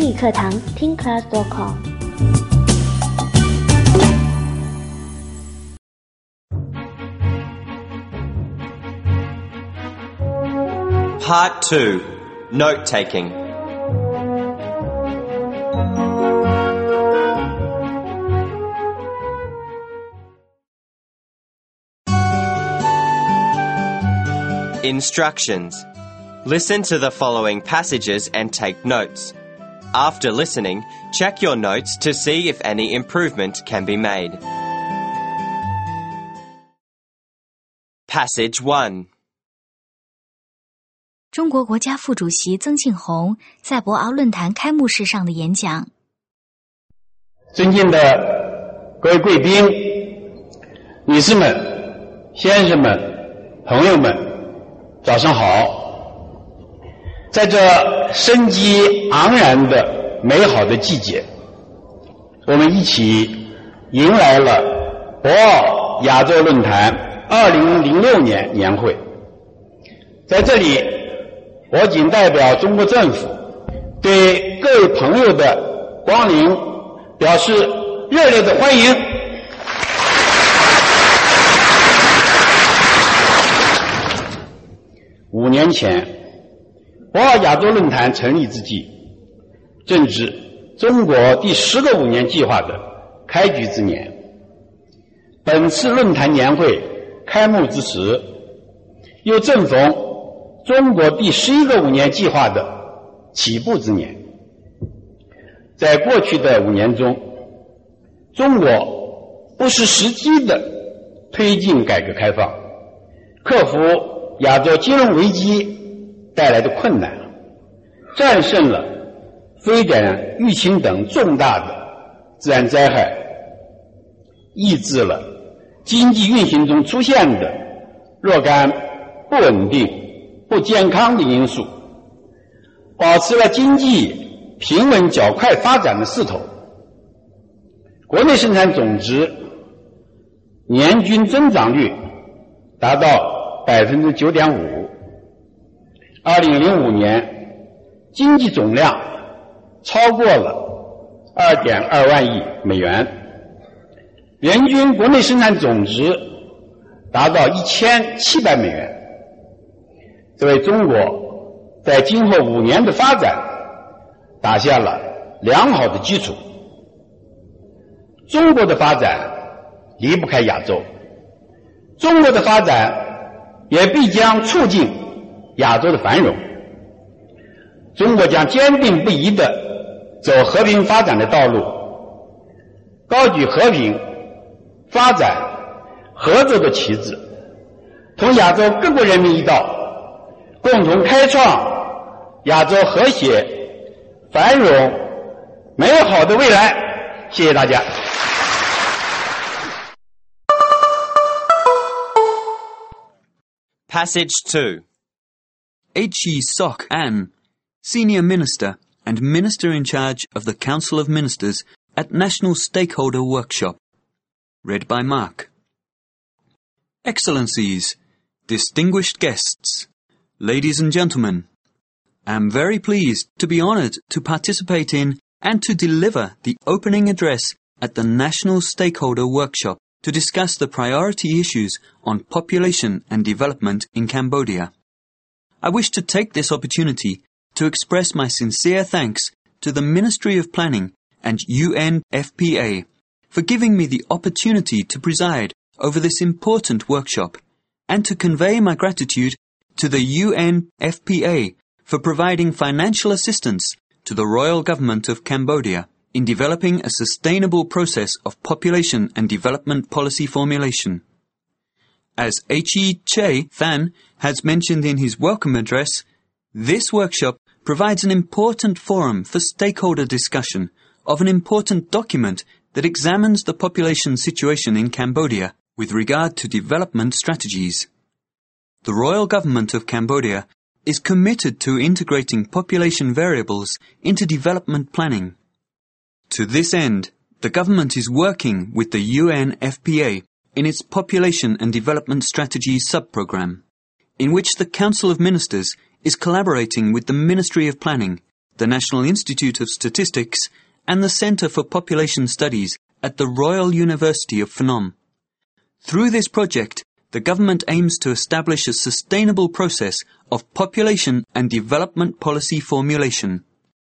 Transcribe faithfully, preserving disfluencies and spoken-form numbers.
英语课堂听 class dot com。 Part two, Note-taking. Instructions. Listen to the following passages and take notes. After listening, check your notes to see if any improvement can be made. Passage one. 中国国家副主席曾庆红在博鳌论坛开幕式上的演讲。 尊敬的各位贵宾、女士们、先生们、朋友们，早上好。在这生机盎然的美好的季节，我们一起迎来了博鳌亚洲论坛二零零六年年会。在这里，我仅代表中国政府对各位朋友的光临表示热烈的欢迎。五年前，博鳌亚洲论坛成立之际，正值中国第十个五年计划的开局之年。本次论坛年会开幕之时，又正逢中国第十一个五年计划的起步之年。在过去的五年中，中国不失时机地推进改革开放，克服亚洲金融危机带来的困难，战胜了非典、疫情等重大的自然灾害，抑制了经济运行中出现的若干不稳定、不健康的因素，保持了经济平稳较快发展的势头。国内生产总值年均增长率达到 百分之九点五。 二零零五年经济总量超过了 二点二万亿美元，人均国内生产总值达到一千七百美元，这为中国在今后五年的发展打下了良好的基础。中国的发展离不开亚洲，中国的发展也必将促进亚洲的繁荣。中国将坚定不移地走和平发展的道路，高举和平、发展、合作的旗帜，同亚洲各国人民一道，共同开创亚洲和谐、繁荣、美好的未来。谢谢大家。 Passage two. H E Sok An, Senior Minister and Minister in charge of the Council of Ministers at National Stakeholder Workshop. Read by Mark. Excellencies, distinguished guests, ladies and gentlemen, I am very pleased to be honoured to participate in and to deliver the opening address at the National Stakeholder Workshop to discuss the priority issues on population and development in Cambodia. I wish to take this opportunity to express my sincere thanks to the Ministry of Planning and U N F P A for giving me the opportunity to preside over this important workshop, and to convey my gratitude to the U N F P A for providing financial assistance to the Royal Government of Cambodia in developing a sustainable process of population and development policy formulation. As H E Che Than has mentioned in his welcome address, this workshop provides an important forum for stakeholder discussion of an important document that examines the population situation in Cambodia with regard to development strategies. The Royal Government of Cambodia is committed to integrating population variables into development planning. To this end, the government is working with the U N F P A in its Population and Development Strategies sub-program, in which the Council of Ministers is collaborating with the Ministry of Planning the National Institute of Statistics, and the Centre for Population Studies at the Royal University of Phnom. Through this project, the government aims to establish a sustainable process of population and development policy formulation.